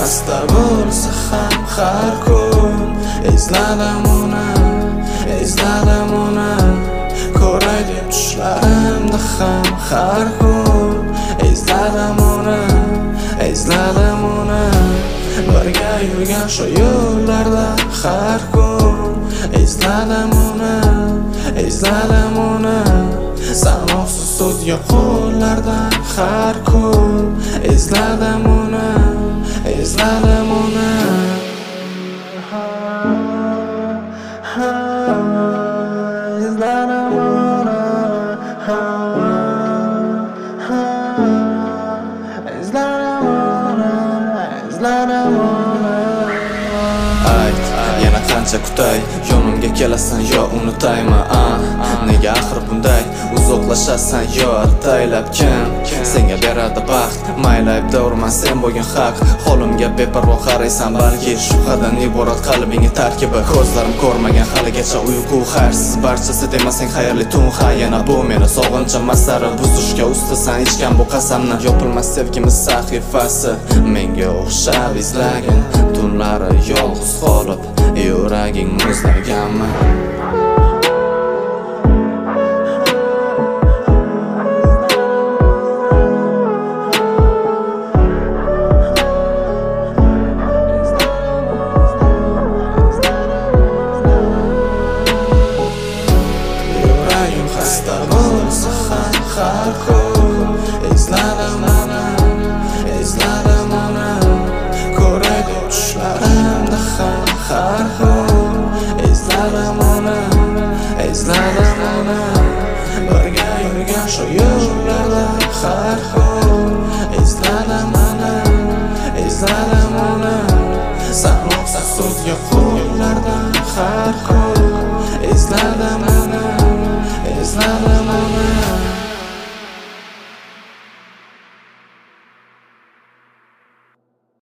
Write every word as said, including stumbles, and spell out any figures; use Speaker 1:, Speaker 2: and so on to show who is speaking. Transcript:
Speaker 1: xasta bo'lsa ham har kun izladim uni, izladim uni. Ko'ray deb tushlarimda ham har kun izladim uni, izladim uni. Birga yurgan shu yo'llarda har kun izladim uni, izladim uni. Sanoqsiz so'zga qo'llarda har kun izladim uni, izladim uni. Izladim uni, izladim uni, izladim uni. Ayt, yana qancha kutay, yonimga kelasan yo unutaymi? Ah, nega axir bunday uzoqlashasan yo ataylab kim senga beradi baxt? Mayli aybdorman, sen bo'lgan haq. Holimga beparvo qaraysan, balki shubhadan iborat qalbingni tarkibi. Ko'zlarim ko'rmagan haligacha uyqu xayrsiz barchasi demasang xayrli tun. Ha, yana bu meni sog'inchim masari buzishga ustasan ichgan bu qasamni. Yopilmas sevgimiz sahifasi menga o'xshab izlagin tunlari yolg'iz qolib yuraging muzlaganmi? Yuragim xasta bo'lsa ham har kun izladim uni, izladim uni. Ko'ray deb tushlarimda ham har kun izladim uni, izladim uni. Birga yurgan shu yo'llarda har kun izladim uni, izladim uni. Sanoqsiz so'zga qo'llarda har kun